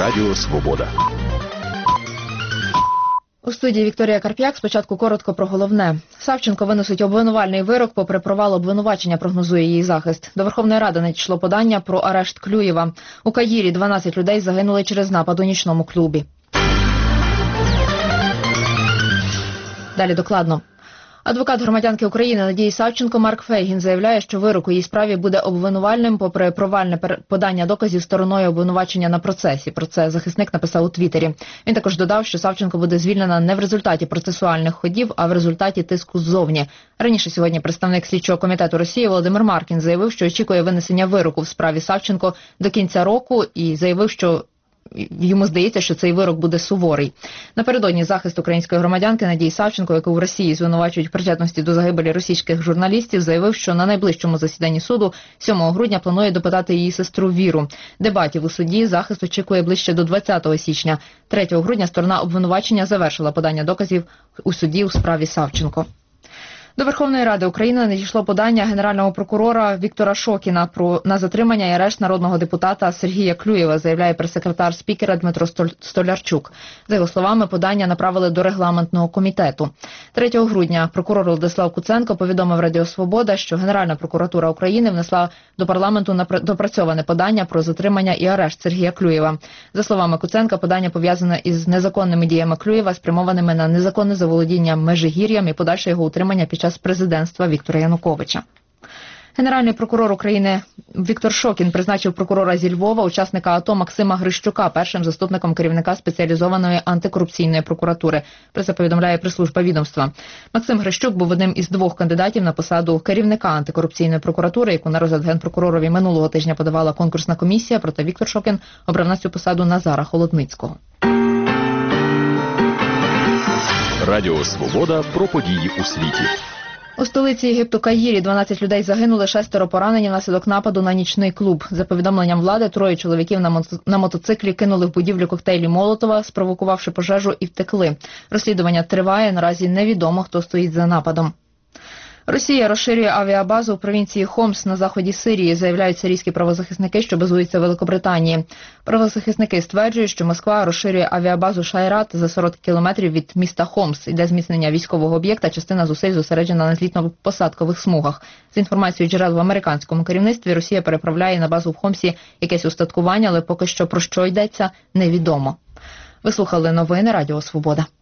Радіо Свобода. У студії Вікторія Карп'як. Спочатку коротко про головне. Савченко виносить обвинувальний вирок, попри провал обвинувачення, прогнозує її захист. До Верховної Ради надійшло подання про арешт Клюєва. У Каїрі 12 людей загинули через напад у нічному клубі. Далі докладно. Адвокат громадянки України Надії Савченко Марк Фейгін заявляє, що вирок у її справі буде обвинувальним, попри провальне подання доказів стороною обвинувачення на процесі. Про це захисник написав у Твіттері. Він також додав, що Савченко буде звільнена не в результаті процесуальних ходів, а в результаті тиску ззовні. Раніше сьогодні представник слідчого комітету Росії Володимир Маркін заявив, що очікує винесення вироку в справі Савченко до кінця року і заявив, що йому здається, що цей вирок буде суворий. Напередодні захист української громадянки Надії Савченко, яку в Росії звинувачують в причетності до загибелі російських журналістів, заявив, що на найближчому засіданні суду 7 грудня планує допитати її сестру Віру. Дебатів у суді захист очікує ближче до 20 січня. 3 грудня сторона обвинувачення завершила подання доказів у суді у справі Савченко. До Верховної Ради України надійшло подання генерального прокурора Віктора Шокіна на затримання і арешт народного депутата Сергія Клюєва, заявляє прес-секретар спікера Дмитро Столярчук. За його словами, подання направили до регламентного комітету. 3 грудня прокурор Владислав Куценко повідомив Радіо Свобода, що Генеральна прокуратура України внесла до парламенту допрацьоване подання про затримання і арешт Сергія Клюєва. За словами Куценка, подання пов'язане із незаконними діями Клюєва, спрямованими на незаконне заволодіння Межигір'ям і подальше його утримання під час президентства Віктора Януковича. Генеральний прокурор України Віктор Шокін призначив прокурора зі Львова, учасника АТО Максима Грищука, першим заступником керівника спеціалізованої антикорупційної прокуратури. Про це повідомляє прес-служба відомства. Максим Грищук був одним із 2 кандидатів на посаду керівника антикорупційної прокуратури, яку на розгляд генпрокуророві минулого тижня подавала конкурсна комісія, проте Віктор Шокін обрав на цю посаду Назара Холодницького. Радіо Свобода про події у світі. У столиці Єгипту Каїрі 12 людей загинули, 6 поранені внаслідок нападу на нічний клуб. За повідомленням влади, 3 чоловіків на мотоциклі кинули в будівлю коктейлі Молотова, спровокувавши пожежу, і втекли. Розслідування триває, наразі невідомо, хто стоїть за нападом. Росія розширює авіабазу в провінції Хомс на заході Сирії, заявляють сирійські правозахисники, що базуються в Великобританії. Правозахисники стверджують, що Москва розширює авіабазу Шайрат за 40 кілометрів від міста Хомс. Для зміцнення військового об'єкта частина зусиль зосереджена на злітно-посадкових смугах. За інформацією джерел в американському керівництві, Росія переправляє на базу в Хомсі якесь устаткування, але поки що про що йдеться, невідомо. Ви слухали новини Радіо Свобода.